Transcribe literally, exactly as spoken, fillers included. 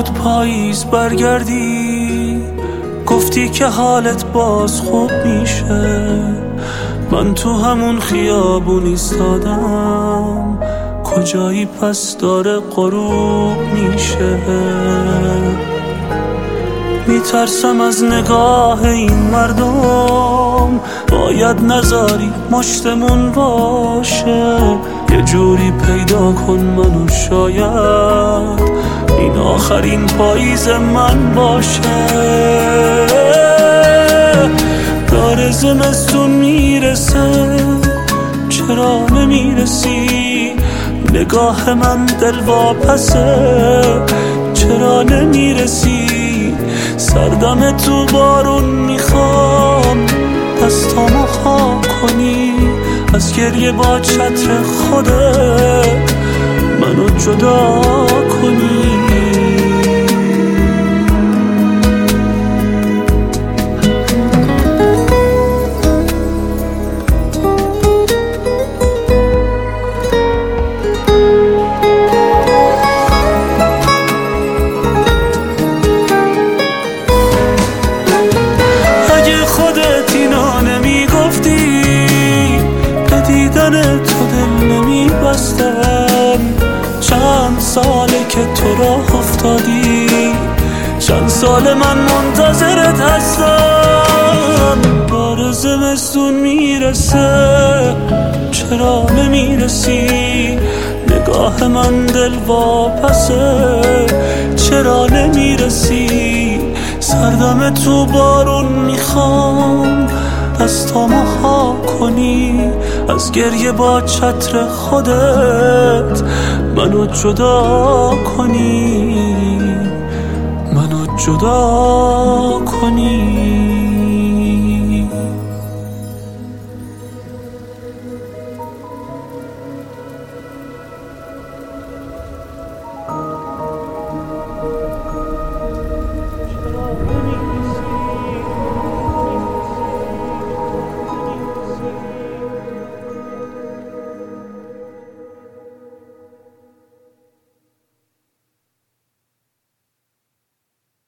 بود پاییز برگردی، گفتی که حالت باز خوب میشه. من تو همون خیابون ایستادم، کجایی پس داره غروب میشه. میترسم از نگاه این مردم، باید نذاری مشتمون باشه. یه جوری پیدا کن منو، شاید این آخرین پاییز من باشه. داره زمستون میرسه، چرا نمیرسی؟ نگاه من دل واپسه، چرا نمیرسی؟ سردم تو بارون میخوام، دستامو خاک کنی از گریه با چتر خودت منو جدا کنی. تو دل نمی بستم، چند ساله که تو راه افتادی، چند سال من منتظرت هستم. بار زمستون میرسه، چرا نمیرسی؟ نگاه من دل واپسه، چرا نمیرسی؟ سردم تو بارون میخوام، دستامو خاک کنی از گریه با چتر خودت منو جدا کنی، منو جدا کنی.